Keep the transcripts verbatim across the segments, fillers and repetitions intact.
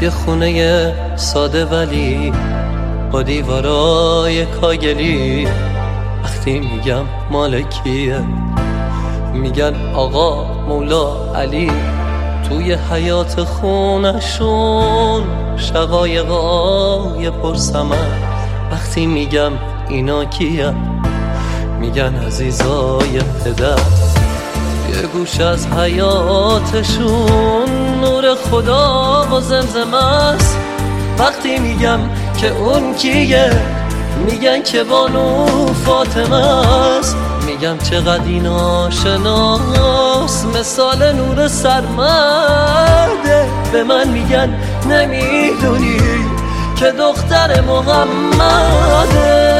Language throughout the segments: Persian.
یه خونه ساده ولی با دیوارای کاگلی، وقتی میگم مال کیه میگن آقا مولا علی. توی حیات خونشون شقایقای پرسمن، وقتی میگم اینا کیه میگن عزیزای پدر. یه گوش از حیاتشون نور خدا و زمزمه است، وقتی میگم که اون کیه میگن که بانو فاطمه است. میگم چقدر این آشناس مثال نور سرمده، به من میگن نمیدونی که دختر محمده.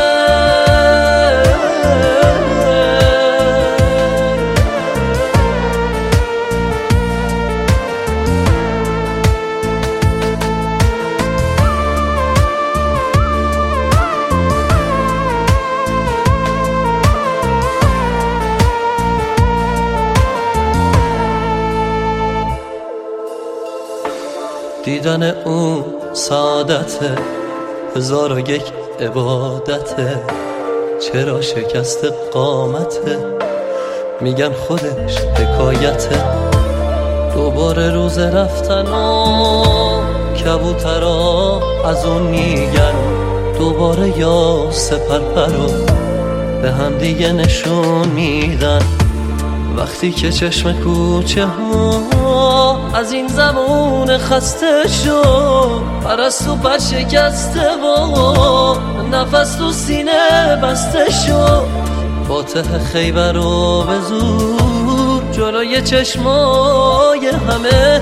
دیدن اون سعادته، هزار و یک عبادته. چرا شکست قامته میگن خودش حکایته. دوباره روز رفتن و کبوترا از اون میگن دوباره یا سپرپرو به هم دیگه نشون میدن. وقتی که چشم کوچه ها از این زمون خسته شد، پرستو پر شکسته و نفس تو سینه بسته شد، فاتح خیبر رو به زور جلوی چشمای همه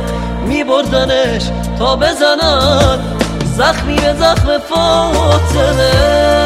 میبردنش تا بزنن زخمی به زخم فاطمه.